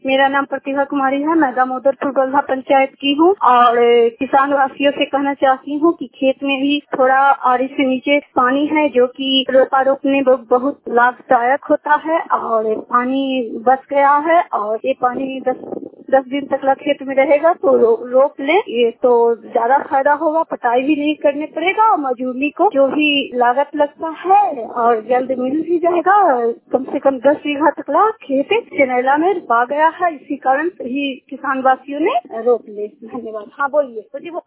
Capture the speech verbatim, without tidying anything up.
मेरा नाम प्रतिभा कुमारी है। मैं दामोदरपुर बल्हा पंचायत की हूँ और किसान वासियों से कहना चाहती हूँ कि खेत में भी थोड़ा आरी से नीचे पानी है, जो कि रोपा रोपने में बहुत लाभदायक होता है। और पानी बच गया है और ये पानी दस दस दिन तक ला खेत में रहेगा तो रो, रोप ले, ये तो ज्यादा फायदा होगा। पटाई भी नहीं करने पड़ेगा और मजदूरी को जो भी लागत लगता है और जल्द मिल भी जाएगा। कम से कम दस बीघा तक ला खेत चनेला में पा गया है, इसी कारण ही किसान वासियों ने रोप ले। धन्यवाद। हाँ बोलिए।